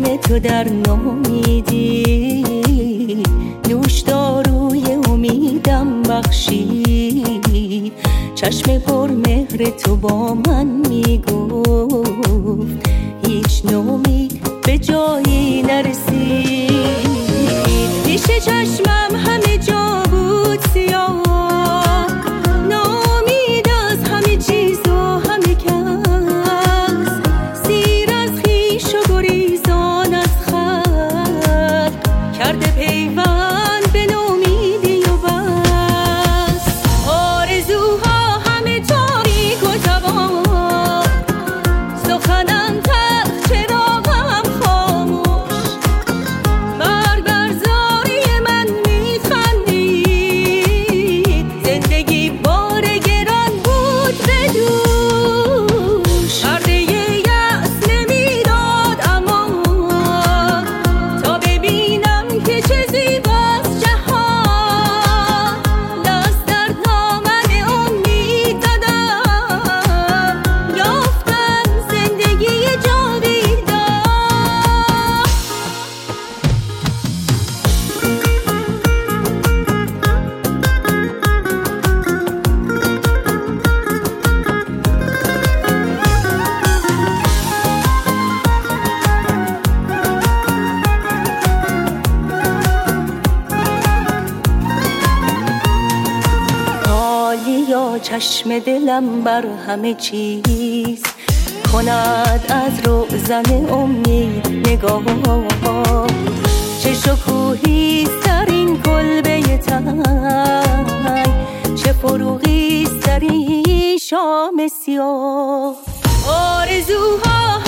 دل تو در نامیدی، نوشداروی امیدم بخشید. چشم پر مهر تو با من میگفت هیچ نومید به جایی نرسید. پیش چشمم همه جا بود سیاه، نامید از همه چیز و همه کس، سیر از خویش و گریزان از خلق، کرده پیوند به نومیدی و بس. آرزوها همه تاریک و تباه، سخنم تلخ چراغم خاموش، مرگ بر زاری من میخندید، زندگی بار گران بود به دوش. پرده یأس نمیداد امان، تا ببینم که چه زیباست جهان. دست در دامن امید زدم، یافتم زندگی جاویدان. حالیا چشم دلم بر همه چیز کند از روزن امید نگاه. چه شکوهیست در این کلبه تنگ، چه فروغیست در این شام سیاه. آرزوها